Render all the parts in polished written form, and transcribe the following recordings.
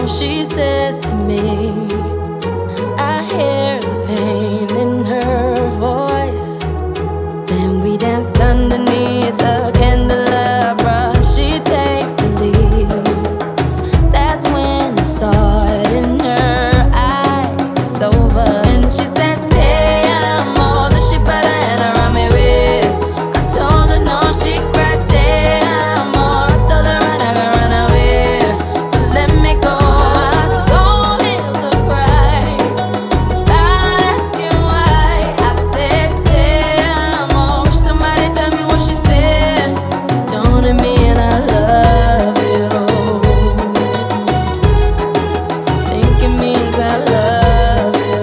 she says to me. I hear the pain in her voice. Then we danced underneath the candelabra. She takes the lead. That's when I saw it in her eyes. It's over. And she said, "Te amo." Then she put her hand around my waist. I told her no, she cried, "Te amo." I told her run, I can run away, but let me go. My soul is a cry without asking why. I said, "Te amo." Somebody tell me what she said. Don't it mean I love you? Think it means I love you.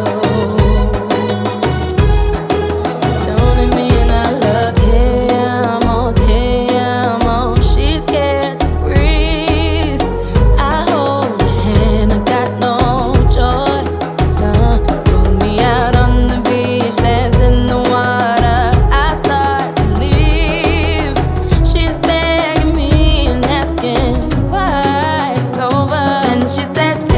Don't it mean I love you? Te amo, te amo. She's scared to breathe. I hold her hand, I got no choice. Put me out on the beach, danced in the water. I start to leave. She's begging me and asking why it's over. And she said,